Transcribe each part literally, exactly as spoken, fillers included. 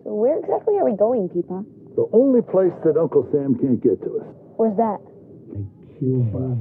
Where exactly are we going, Peepa? The only place that Uncle Sam can't get to us. Where's that? Cuba.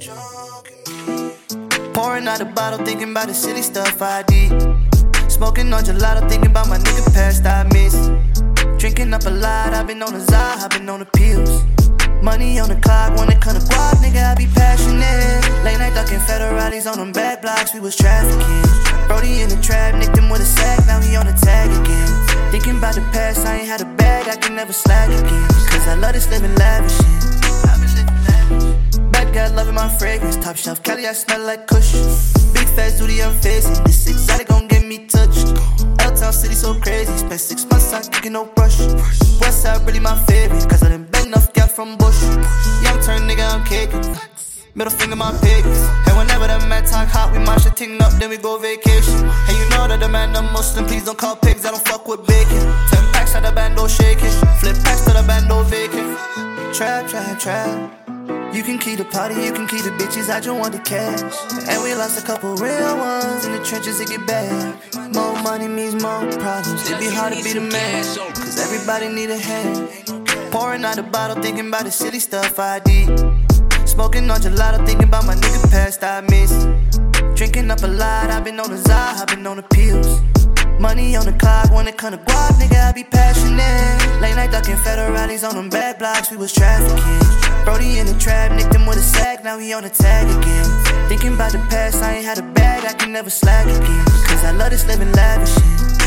Pouring out a bottle, thinking about the silly stuff I did. Smoking on gelato, thinking about my nigga past I miss. Drinking up a lot, I've been on the Zah, I've been on the pills. Money on the clock, when it come to guap, nigga, I be passionate. Late night ducking federales on them bad blocks, we was trafficking. Brody in the trap, nicked him with a sack, now he on the tag again. Thinking about the past, I ain't had a bag, I can never slack again. Cause I love this living lavish shit. Bad guy loving my fragrance, top shelf Cali, I smell like Kush. Big fat duty, I'm facing, this exotic gon' get me touched. L-Town city so crazy, spent six months, I kicking no brush. Westside really my favorite, cause I done been enough gal from Bush. Young turn nigga, I'm caking. Middle finger, my piggies. And whenever the man talk hot, we mash a ting up, then we go vacation. Hey, you know that the man a Muslim, please don't call pigs, I don't fuck with bacon. Ten packs at the bando shaking, flip packs to the bando vacant. Trap, trap, trap. You can keep the party, you can keep the bitches, I just want the cash. And we lost a couple real ones, in the trenches it get bad. More money means more problems, it be hard to be the man, cause everybody need a hand. Pouring out a bottle, thinking about the silly stuff I did. Smoking on gelato, thinking about my nigga past I miss. Drinking up a lot, I've been on the Zah, I've been on the pills. Money on the clock, when it come to guap, nigga, I be passionate. Late night ducking federales on them bad blocks, we was trafficking. Brody in the trap, nicked him with a sack, now he on the tag again. Thinking about the past, I ain't had a bag, I can never slack again. Cause I love this living lavish shit.